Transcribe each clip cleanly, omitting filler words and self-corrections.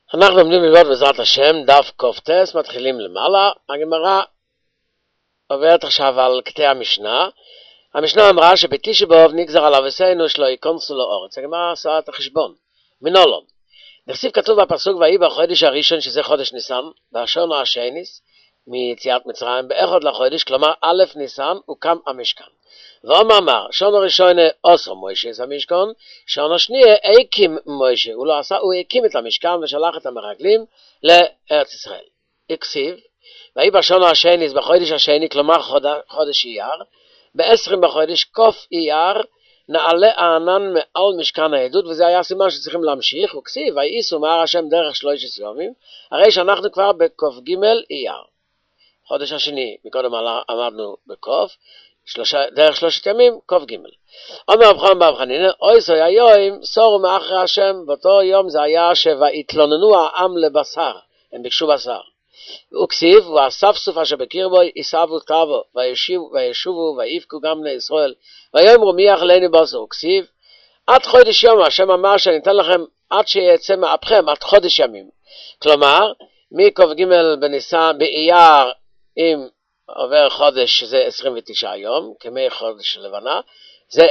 אנחנו לומדים ללמוד בעזרת השם, דף קופטס, מתחילים למעלה. הגמרא עוברת עכשיו על קטעי המשנה. המשנה אמרה שבתשעה באב נגזר על אבותינו שלא ייכנסו לארץ. הגמרא עשה את החשבון. מנולון. נכתב כתוב בפסוק ויהי בחודש הראשון, שזה חודש ניסן, בשנה השניס מיציאת מצרים, באחד לחודש, כלומר א' ניסן, הוקם המשכן. ואמר, שנה ראשונה עשה מוישה את המשכן, שנה שנייה הקים מוישה, הוא הקים את המשכן ושלח את המרגלים לארץ ישראל. הכתיב, ויהי בשנה השניס, בחודש השני, כלומר חודש אייר, ב-20 בחודש קוף אייר, נעלה הענן מעל משכן העדות, וזה היה סימן שצריכים להמשיך. הוא כתיב, וייסעו מהר השם דרך 13 ימים, הרי שאנחנו כבר בקוף ג' אייר. חודש השני, מקודם עמדנו בקוף, דרך 3 ימים, קוף ג'. אומר אבחן בר חנינא, אויסו היום, סורו מאחרי השם, באותו יום זה היה שהתלוננו העם לבשר, הם ביקשו בשר. הוא כתיב, והספסוף אשר בקרבו, יסעבו תבו, וישובו, ויבכו גם בני ישראל, ויאמרו מי יאכלנו בשר. הוא כתיב, עד חודש יום, השם אמר שניתן לכם עד שיצא מאפכם, עד חודש ימים. כלומר, מקוף ג' בניסן, באייר, אם עובר חודש, זה 29 יום, כמי חודש לבנה, זה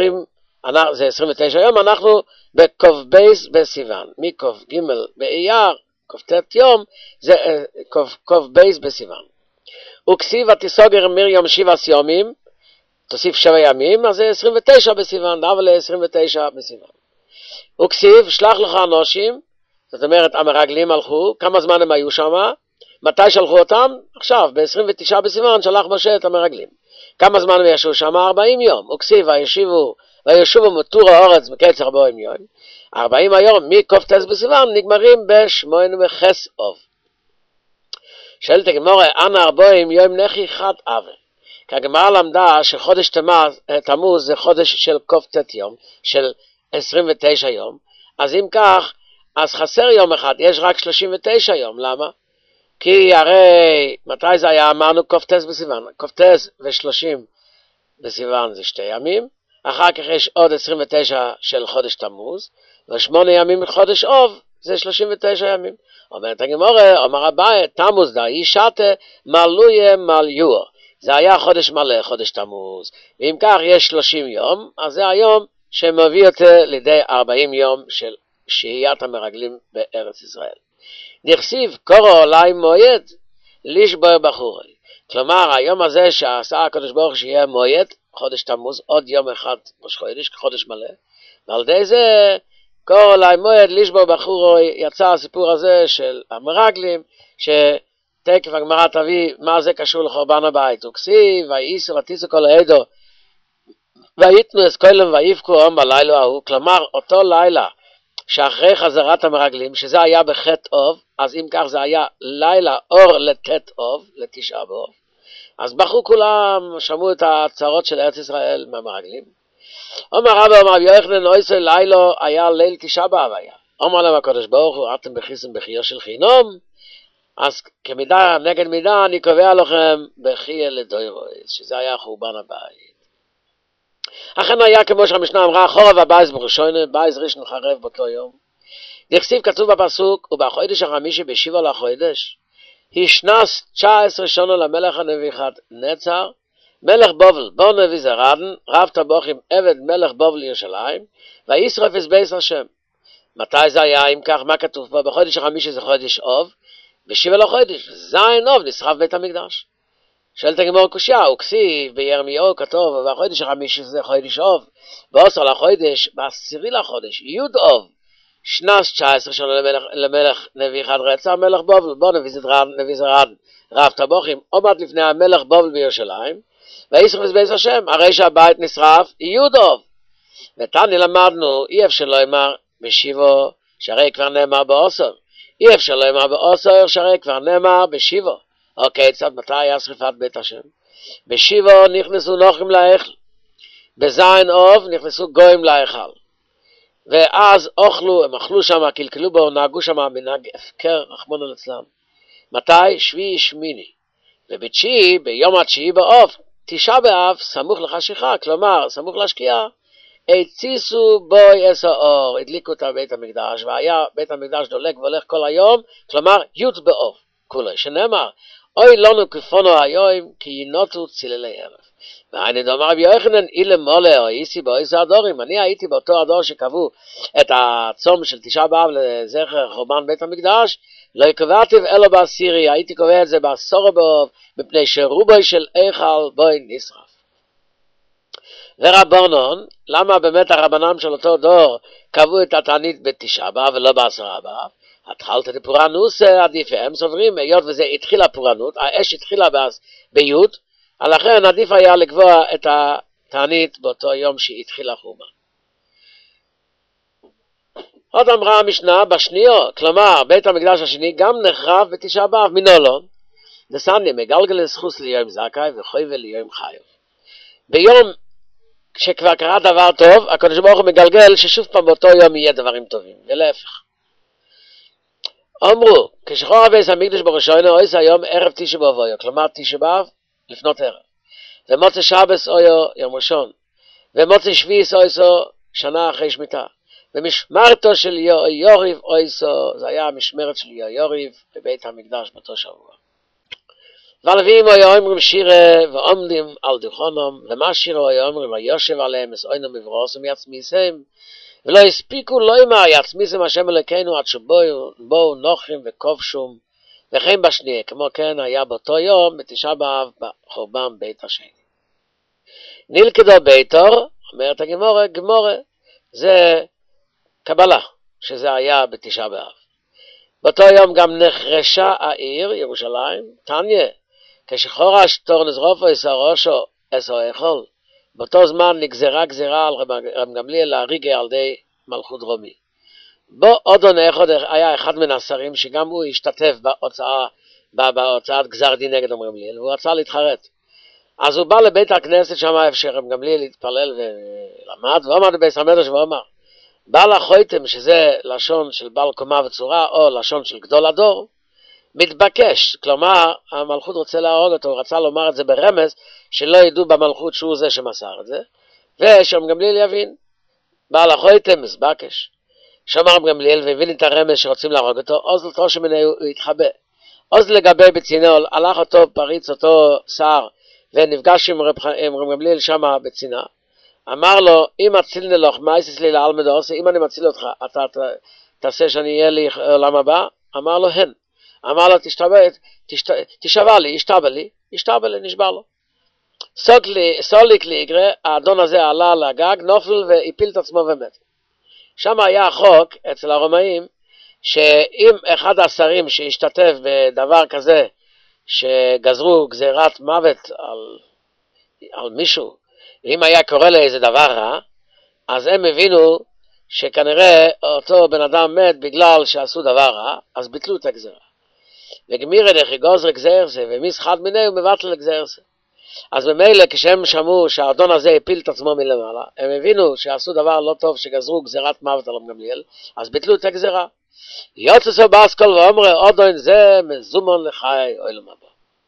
29 יום, אנחנו בקוף בייס בסיוון. מקוף ג' באייר, קוף ת' יום, זה קוף בייס בסיוון. וכתיב ותסוגר מרים 7 ימים, תוסיף 7 ימים, אז זה 29 בסיוון, דאבל 29 בסיוון. וכתיב שלח לך אנשים, זאת אומרת המרגלים הלכו, כמה זמן הם היו שם? מתי שלחו אותם? עכשיו, ב-29 בסיוון שלח משה את המרגלים. כמה זמן הם ישבו שם? 40 יום. וכתיב וישובו מתור הארץ בקצר 40 יום. 40 היום מקוף ת' בסיוון נגמרים בשמונה וחסוב. שואלת הגמרא, אנא 40 יום נכי חד אבה. כי הגמרא למדה שחודש תמוז זה חודש של קוף ת' יום, של 29 יום. אז אם כך, אז חסר יום אחד, יש רק 39 יום. למה? כי הרי, מתי זה היה? אמרנו קוף ת' בסיוון. קוף ת' ו30 בסיוון זה 2 ימים. אחר כך יש עוד 29 של חודש תמוז, ו8 ימים מחודש אוב, זה 39 ימים. אומרת הגמרא, אומר אביי, תמוז דאי שתה מלויה מליור. זה היה חודש מלא, חודש תמוז. ואם כך יש 30 יום, אז זה היום שמביא אותו לידי 40 יום של שהיית המרגלים בארץ ישראל. נכתיב קורא אולי מועד לשבור בחורי. כלומר, היום הזה שעשה הקדוש ברוך שיהיה מועד, חודש תמוז, עוד יום אחד ראש חודש, חודש מלא. ועל ידי זה, קורא אולי מועד לשבור בחורי, יצא הסיפור הזה של המרגלים, שתקף הגמרא תביא מה זה קשור לחורבן הבית. וכתיב, וייסעו ותיסעו כל העדו, ויתנו את כלם ויבכו עם בלילה ההוא. כלומר, אותו לילה, שאחרי חזרת המרגלים, שזה היה בחטא אוב, אז אם כך זה היה לילה אור לתת אוב, לתשעה באב. אז בכו כולם, שמעו את הצרות של ארץ ישראל מהמרגלים. אומר רבי אומר יוחנן אויסו לילה היה ליל תשעה באב היה. אומר להם הקדוש ברוך הוא, אתם בכיסם בחיר של חינום, אז כמידה נגד מידה אני קובע לכם בחיר לדוירוס, שזה היה חורבן הבית. אכן היה כמו שהמשנה אמרה, חורב הבייס בראשונה, בייס ראשון חרב באותו יום. נכתב כתוב בפסוק, ובחודש החמישי בשבעה לחודש, השנס 19 שנה למלך הנבוכדנצר, מלך בבל, בו נבוזראדן, רב טבוחים עבד מלך בבל ירושלים, וישרף את בית השם. מתי זה היה? אם כך, מה כתוב פה? בחודש החמישי זה חודש אוב, בשבעה לחודש, זין אוב, נשרף בית המקדש. שואלת הגמרא קושיה, וכתיב בירמיהו כתוב, בחודש החמישי זה חודש אוב, ב10 לחודש, ב10 לחודש, י' אוב, שנס 19 שנה למלך נבוכדנצר, מלך בבל, בו נבוזראדן, רב טבוחים, עומד לפני המלך בבל בירושלים, וישרף את בית השם, הרי שהבית נשרף, י' אוב. ותני למדנו, אי אפשר לומר בשבעה, שהרי כבר נאמר ב10, אי אפשר לומר ב10, שהרי כבר נאמר בשבעה. אוקיי, צד מתי היה שריפת בית השם? בשבעה נכנסו נוחים להיכל, בזין אוב נכנסו גויים להיכל, ואז הם אכלו שם, קלקלו בו, נהגו שם מנהג הפקר, רחמנא ליצלן. מתי? שביעי שמיני. ובתשיעי, ביום התשיעי באב, תשעה באב, סמוך לחשיכה, כלומר, סמוך לשקיעה, הציסו בוי אס האור, הדליקו את בית המקדש, והיה בית המקדש דולק והולך כל היום, כלומר י' באוב, כולי, שנאמר, אוי לנו כפונו היום, כי ינותו ציללי ערב. ואני דאמר רבי יוחנן, אילם מולה, או איסי באיזה הדורים, אני הייתי באותו הדור שקבעו את הצום של תשעה באב לזכר חורבן בית המקדש, לא יקבעתיו אלו בעשירי, הייתי קובע את זה בעשור באוב, מפני שרובוי של איכל בוי נשרף. ורבונון, למה באמת הרבנם של אותו דור קבעו את התענית בתשעה באב ולא בעשרה באב? התחלת את הפורענות עדיף, הם סוברים, היות וזה התחילה פורענות, האש התחילה ביוד, לכן עדיף היה לקבוע את התענית באותו יום שהתחילה חורבן. עוד אמרה המשנה בשניו, כלומר בית המקדש השני גם נחרב בתשעה באב מנולון, דסני מגלגל לזכוס ליום זכאי וחויבל ליום חיוב. ביום כשכבר קרה דבר טוב, הקדוש ברוך הוא מגלגל ששוב פעם באותו יום יהיה דברים טובים, ולהפך. אמרו, כשחור בית המקדש בראשון אויס היום ערב תשעה באב אויו, כלומר תשעה באב לפנות ערב. ומוצא שבס אויו יום ראשון. ומוצא שביעיס אויסו שנה אחרי שמיטה. ומשמרתו של יוריב אויסו, זה היה המשמרת של יוריב בבית המקדש באותו שבוע. והלווים היו אומרים שירה ועומדים על דוכנם, ומה שירה היו אומרים ויושב עליהם אסוינו מברוסם יצמיסם, ולא הספיקו לא אמר יצמיסם השם אלוקינו עד שבואו נוחים וכובשום, וכן בשנייה, כמו כן היה באותו יום בתשעה באב בחורבן בית השני. נלכדו ביתו, אומרת הגמורה, גמורה, זה קבלה, שזה היה בתשעה באב. באותו יום גם נחרשה העיר, ירושלים, תניה, כשחורש תור נזרופו יסרושו אסו איכול, באותו זמן נגזרה גזירה על רב גמליאל להריגה על די מלכות רומי. בו אודון אחד היה אחד מן השרים שגם הוא השתתף בהוצאת גזר דין נגד רב גמליאל, והוא רצה להתחרט. אז הוא בא לבית הכנסת שם איפה שרב גמליאל להתפלל ולמד, ועמד בבית המדרש ואומר, בעל החויתם, שזה לשון של בעל קומה וצורה, או לשון של גדול הדור, מתבקש, כלומר, המלכות רוצה להרוג אותו, הוא רצה לומר את זה ברמז, שלא ידעו במלכות שהוא זה שמסר את זה, ושרב גמליאל יבין, בעל החויתם מסבקש. שמע רב גמליאל והבין את הרמז שרוצים להרוג אותו, עוז לתו שמנה הוא התחבא. עוז לגבי בצינול, הלך אותו, פריץ אותו שר, ונפגש עם רב גמליאל שמה בצינה. אמר לו, אם אציל נלוך, מה יסיס לי לעלמד עושה? אם אני מציל אותך, אתה תעשה שאני אהיה לי עולם הבא? אמר לו, הן. אמר לו, תשבע לי, ישתבע לי, נשבר לו. סוליק לי יגרה, האדון הזה עלה לגג, נופל והפיל את עצמו ומת. שם היה החוק אצל הרומאים, שאם אחד השרים שהשתתף בדבר כזה, שגזרו גזירת מוות על מישהו, ואם היה קורא לאיזה דבר רע, אז הם הבינו שכנראה אותו בן אדם מת בגלל שעשו דבר רע, אז ביטלו את הגזירה. וגמירה דכי גוזר גזירסה, ומיס חד מיני הוא מבטל גזירסה. אז במילא כשהם שמעו שהאדון הזה הפיל את עצמו מלמעלה, הם הבינו שעשו דבר לא טוב שגזרו גזירת מוות על רב גמליאל, אז ביטלו את הגזירה. יוצא באסכול ואומר, אודון זה מזומון לחי אוילום הבא.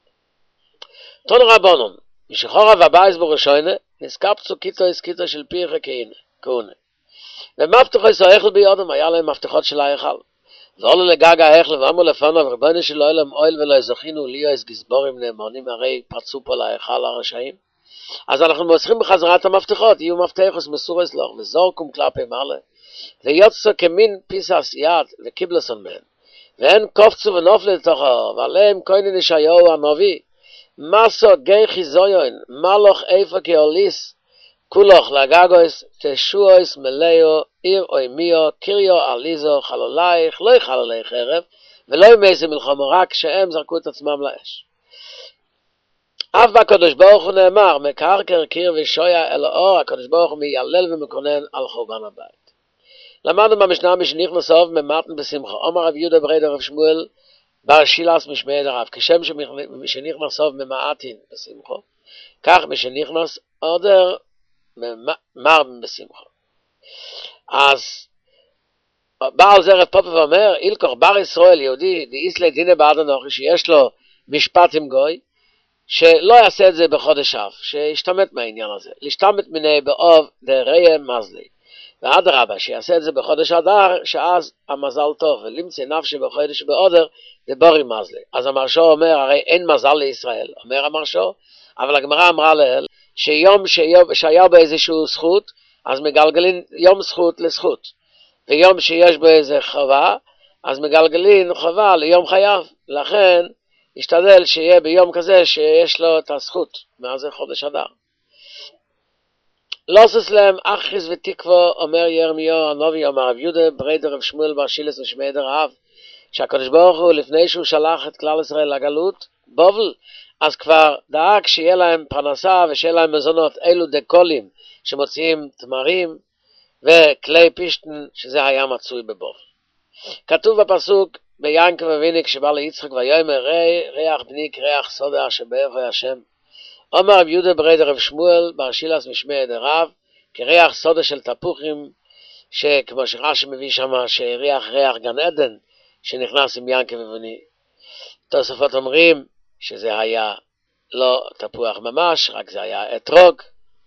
תון רבונון, משחורה ובייס בראשוינה, נסקפצו קיטו הסקיטו של פיחה כהונה. ומפתחו יסאיכל ביודם, היה להם מפתחות של ההיכל. ועולו לגג ההיכל ואמרו לפניו, רבנו של אוילם אויל ולא יזכינו ליו איז גזבורים נאמונים, הרי פרצו פה להיכל הרשעים. אז אנחנו מוסכים בחזרת המפתחות, יהיו מפתחוס מסורס לוח, וזורקום כלפי מעלה. ויוצאו כמין פיסס יד וקיבלסון מהן. והן קופצו ונופלו לתוכו, ועליהם כהן ישעיהו הנביא. מסו גי חיזויון, מלוך איפה כאוליס, כולוך לגגויס, תשועויס מלאו, עיר אוימיו, קיריו עליזו, חלולייך, לא יחלולייך חרב, ולא ימייסי מלחמו, רק שהם זרקו את עצמם לאש. אף בקדוש ברוך הוא נאמר, מקרקר קיר ושויה אל האור, הקדוש ברוך הוא מיילל ומקונן על חורבן הבית. למדנו במשנה משנכנס אוב ממתן בשמחה, אומר רב יהודה ברד הרב שמואל, בר שילס משמעי דרב, כשם שנכנס אוב ממעטין בשמחו, כך משנכנס עודר מר בשמחו. אז בעל זה רב פופר ואומר, אילקוך בר ישראל יהודי, דאיסלי דינה בעד הנוכי, שיש לו משפט עם גוי, שלא יעשה את זה בחודש אב, שישתמט מהעניין הזה. להשתמט מיני באוב דריה מזלי. ואדרבה, שיעשה את זה בחודש אדר, שאז המזל טוב, ולמצא נפשי בחודש באודר, דבורי מזלי. אז המרשו אומר, הרי אין מזל לישראל, אומר המרשו, אבל הגמרא אמרה להל, שיום שהיה באיזשהו זכות, אז מגלגלים יום זכות לזכות. ויום שיש בו איזה חובה, אז מגלגלים חובה ליום חייב. לכן, ישתדל שיהיה ביום כזה שיש לו את הזכות, מה זה חודש אדר. לוסס להם אחיס ותקוו, אומר ירמיהו הנביא, אומר רב יהודה ברייתא רב שמואל בר שילס ושמעאל רב, שהקדוש ברוך הוא לפני שהוא שלח את כלל ישראל לגלות בבל, אז כבר דאג שיהיה להם פרנסה ושיהיה להם מזונות, אלו דקולים שמוציאים תמרים וכלי פישטן, שזה היה מצוי בבבל. כתוב בפסוק ביענקב אבינו כשבא ליצחק ויאמר ריח בניק ריח סודה שבעבר השם. אומר רב יהודה ברייתא רב שמואל בר שילס ושמעאל רב, כריח סודה של תפוחים, שכמו שרש"י מביא שמה שריח ריח גן עדן שנכנס עם יענקב אבינו. תוספות אומרים שזה היה לא תפוח ממש, רק זה היה אתרוג.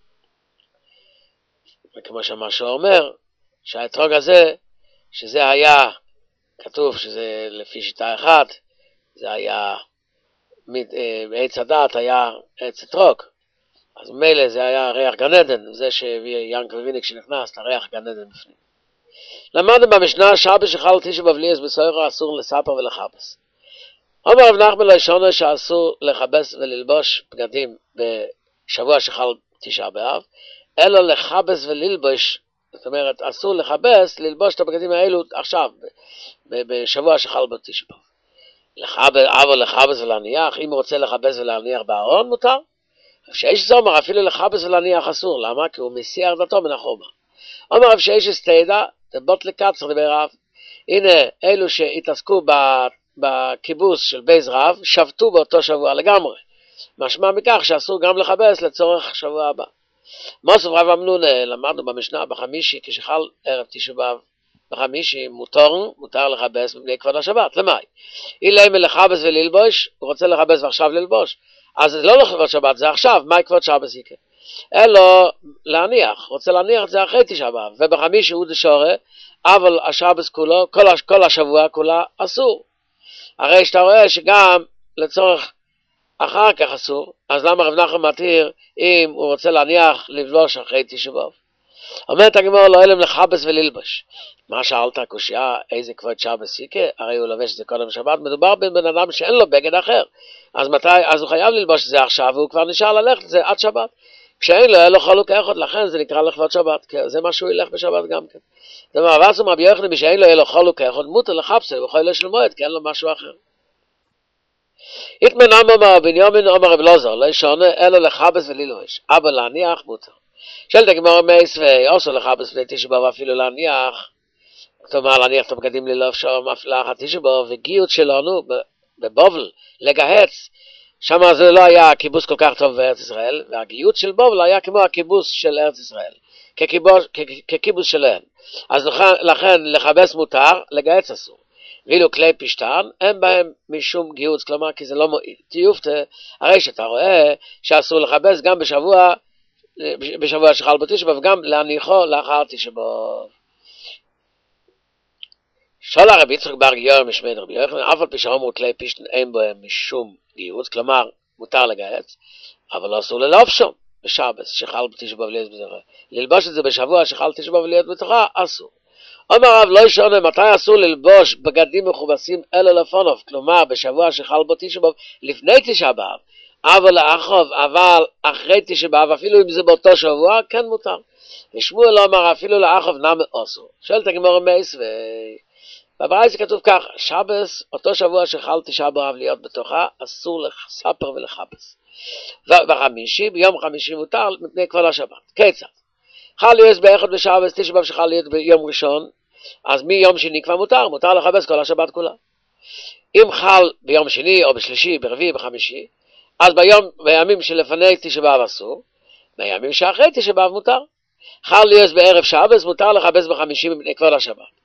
וכמו שהמשהו אומר, שהאתרוג הזה, שזה היה, כתוב שזה לפי שיטה אחת, זה היה, עץ הדת היה עץ אתרוג. אז ממילא זה היה ריח גן עדן, זה שהביא יענקב אבינו כשנכנס לריח גן עדן בפנים. למדנו במשנה, שבת שחל תשעה באב ליאס בסוהר אסור לספר ולכבס. אומר רב נחמן לשונו שאסור לכבס וללבוש בגדים בשבוע שחל תשעה באב, אלא לכבס וללבוש, זאת אומרת אסור לכבס, ללבוש את הבגדים האלו עכשיו, בשבוע שחל בתשעה באב. אבל לכבס ולהניח, אם הוא רוצה לכבס ולהניח בארון מותר, שיש זומר אפילו לכבס ולהניח אסור, למה? כי הוא מסיע דתו מן החומה. אומר רב שיש סתידה, דבוט לקצר דבר רב, הנה אלו שהתעסקו בכיבוס של בייז רב, שבתו באותו שבוע לגמרי. משמע מכך שאסור גם לכבס לצורך שבוע הבא. מוסף רב אמנונה, למדנו במשנה בחמישי, כשחל ערב תשעה באב בחמישי, מותר לכבס מפני כבוד השבת. למאי? אילמה לכבס וללבוש, הוא רוצה לכבס ועכשיו ללבוש. אז זה לא לכבוד שבת, זה עכשיו, מה כבוד שבת יקרה? אלא להניח, רוצה להניח את זה אחרי תשעה באב, ובחמישי הוא דשורה, אבל השבת כולו, כל השבוע כולה אסור. הרי שאתה רואה שגם לצורך אחר כך אסור, אז למה רב נחמן מתיר אם הוא רוצה להניח לבלוש אחרי תשעה באב? אומרת הגמרא לא אלם לכבס וללבוש. מה שאלת הקושיה, איזה כבוד שבת יקרה? הרי הוא לובש את זה קודם שבת, מדובר בבן אדם שאין לו בגד אחר. אז הוא חייב ללבוש את זה עכשיו, והוא כבר נשאר ללכת את זה עד שבת. כשאין לו, אין לו חלוק אחד, לכן זה נקרא לכבוד שבת, זה מה שהוא ילך בשבת גם כן. זאת אומרת, אבל רבי יוחנן, שאין לו, אין לו חלוק אחד, מותר לחפסה, בכל של מועד, כי אין לו משהו אחר. התמנם אומר בנימין אומר רב אלעזר, לא ישונה, אלא לכבס וללבוש, אבל להניח מותר. שאלת הגמרא מייס ועשו לכבס ולתשעה באב אפילו להניח, כלומר להניח את הבגדים ללבוש לאחר תשעה באב, וגיוט שלנו בבבל, לגהץ, שם זה לא היה כיבוס כל כך טוב בארץ ישראל, והגיוט של בבל היה כמו הכיבוס של ארץ ישראל, ככיבוס שלהם. אז לכן לכבס מותר, לגהץ אסור. ואילו כלי פשטן, אין בהם משום גיוץ, כלומר כי זה לא מועיל. תיופתה, הרי שאתה רואה שאסור לכבס גם בשבוע שחל בתשעה באב, וגם להניחו לאחר תשעה באב. שאל רבי יצחק בר גיורא משמעאל רבי יוחנן, אף על פי שאמרו כלי פשטן אין בהם משום גיוץ, כלומר מותר לגהץ, אבל לא אסור ללבשם בשבת שחל בתשעה באב להיות בתוכה. ללבוש את זה בשבוע שחל תשעה באב להיות בתוכה, אסור. אומר רב לא ישונה, מתי אסור ללבוש בגדים מכובסים אלא לפניו, כלומר בשבוע שחל בו תשעה באב לפני תשעה באב, אבל אחרי תשעה באב, אפילו אם זה באותו שבוע, כן מותר. ושמואל אומר אפילו לאחוב נמי אסור. שואלת הגמרא מייס בברייתא כתוב כך, שבת, אותו שבוע שחל תשעה באב להיות בתוכה, אסור לספר ולכבס. ביום חמישי מותר מפני כבוד השבת. כיצד? חל להיות באחד בשבת, תשעה באב שחל להיות ביום ראשון, אז מיום שני כבר מותר לכבס כל השבת כולה. אם חל ביום שני או בשלישי, ברביעי, בחמישי, אז בימים שלפני תשעה באב אסור, בימים שאחרי תשעה באב מותר. חל להיות בערב שבת, מותר לכבס בחמישי מפני כבוד השבת.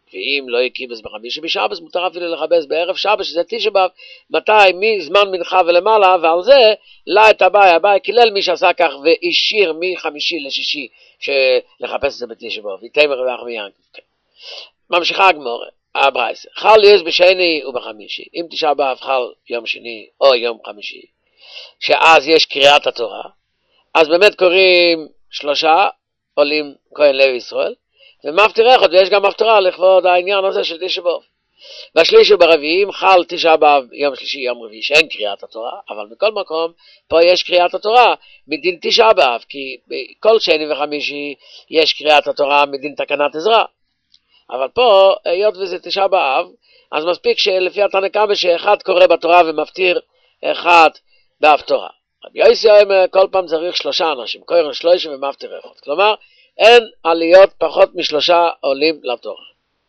ואם לא יכיבס בחמישי בשבס, מותר אפילו לכבס בערב שבס, שזה תשעה באב, מתי? מזמן מנחה ולמעלה, ועל זה, לה את אביי קילל מי שעשה כך, והשאיר מחמישי לשישי, לחפש את זה בתשעה באב, יתמר ואח ויעקב. ממשיכה הגמרא, הברייתא, חל יש בשני ובחמישי, אם תשעה באב חל יום שני או יום חמישי, שאז יש קריאת התורה, אז באמת קוראים שלושה, עולים כהן לוי ישראל, ומפטיר אחד, ויש גם מפטרה לכבוד העניין הזה של תשעה באב. והשלישי ברביעים חל תשעה באב יום שלישי יום רביעי שאין קריאת התורה, אבל מכל מקום פה יש קריאת התורה מדין תשעה באב, כי בכל שני וחמישי יש קריאת התורה מדין תקנת עזרא, אבל פה היות וזה תשעה באב, אז מספיק שלפי התנא קמא שאחד קורא בתורה ומפטיר אחד בהפטרה. רבי יוסי אומר כל פעם צריך שלושה אנשים, קורא שלושה ומפטיר אחד, כלומר אין עליות פחות משלושה עולים לתורה.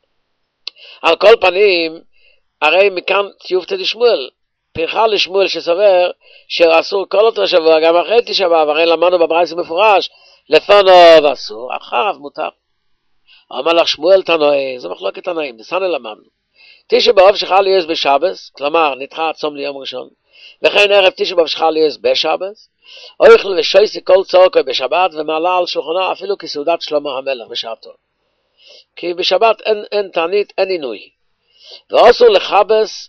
על כל פנים, הרי מכאן ציופתא דשמואל, פרחה לשמואל שסובר שאסור כל אותו שבוע, גם אחרי תשעה באב, הרי למדנו בברייתא מפורש, לפניו אסור, אחריו מותר. אמר לך שמואל תנאי, זו מחלוקת תנאים, בסנה למדנו. תשעה באב שחל יש בשבס, כלומר נדחה הצום ליום ראשון, וכן ערב תשעה באב שחל יש בשבס, אוכל ושויסי כל צורכו בשבת, ומעלה על שולחנו אפילו כסעודת שלמה המלך בשעתו. כי בשבת אין תענית, אין עינוי. ואסור לחבס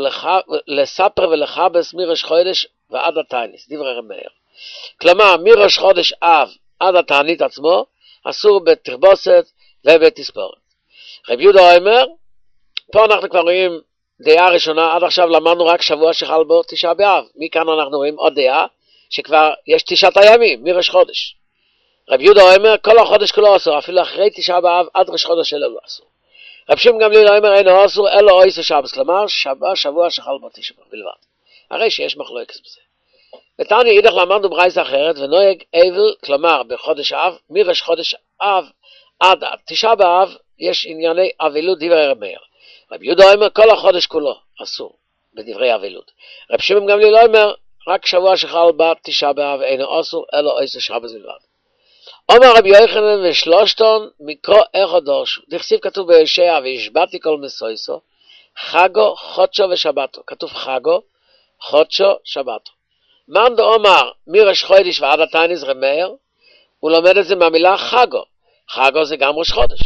ולספר ולחבס מראש חודש ועד התענית, דברי רב מאיר. כלומר, מראש חודש אב עד התענית עצמו, אסור בתרבוסת ובתספורת. רב יהודה אומר, פה אנחנו כבר רואים דעה ראשונה, עד עכשיו למדנו רק שבוע שחל בו תשעה באב. מכאן אנחנו רואים עוד דעה, שכבר יש תשעת הימים, מראש חודש. רב יהודה אומר, כל החודש כולו אסור, אפילו אחרי תשעה באב עד ראש חודש אלו לא אסור. רב שמעון גמליאל אומר, אינו אסור, אלא אויסו שבס, כלומר, שבוע שחל בו תשעה באב בלבד. הרי שיש מחלוקת בזה. ותניא אידך למדנו ברייתא אחרת, ונוהג אבל, כלומר, בחודש אב, מראש חודש אב עד תשעה באב, יש ענייני אבלות דברי רב מאיר. רב יהודה אומר, כל החודש כולו אסור, בדברי אבלות. רב שמעון גמליאל אומר, רק שבוע שחל בו תשעה באב אינו אסור, אלא אויסו שבס בלבד. אומר רבי יוחנן ושלושתון מקרוא אחד דורשו. דכתיב כתוב בישעיה והשבעתי כל מסויסו, חגו, חודשו ושבתו. כתוב חגו, חודשו, שבתו. מאן דאמר מראש חודש ועד התענית רב מאיר, הוא לומד את זה מהמילה חגו. חגו זה גם ראש חודש.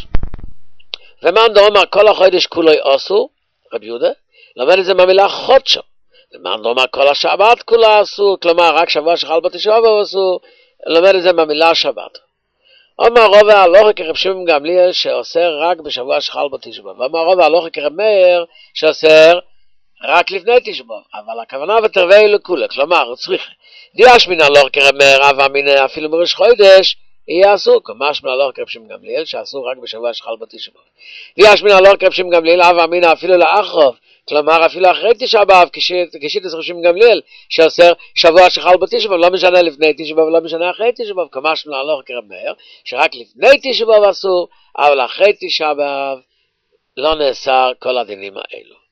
ומאן דאמר כל החודש כולו אסור, רב יהודה, לומד את זה מהמילה חודשו. ומאן דאמר כל השבת כולה אסור, כלומר רק שבוע שחל בו תשעה באב אסור, לומד את זה מהמילה שבת. אומר רוב ההלכה כרב שמעון גמליאל שאוסר רק בשבוע שחל בו תשעה באב. אומר רוב ההלכה כרב מאיר שאוסר רק לפני תשעה באב. אבל הכוונה ותרווה לכולה, כלומר צריך דיאש מן ההלכה כרב מאיר אב אמינא אפילו מראש חודש יהיה אסור, כמשמע ההלכה כרב שמעון גמליאל שאסור רק בשבוע שחל בו תשעה באב. דיאש מן ההלכה כרב שמעון גמליאל אב אמינא אפילו לאחרוב, כלומר אפילו אחרי תשעה באב, כשיטת רב שמעון גמליאל שאוסר שבוע שחל בו תשעה באב, לא משנה לפני תשעה באב, לא משנה אחרי תשעה באב, כמשמע ההלכה כרב מאיר שרק לפני תשעה באב אסור, אבל אחרי תשעה באב לא נאסר כל הדינים האלו.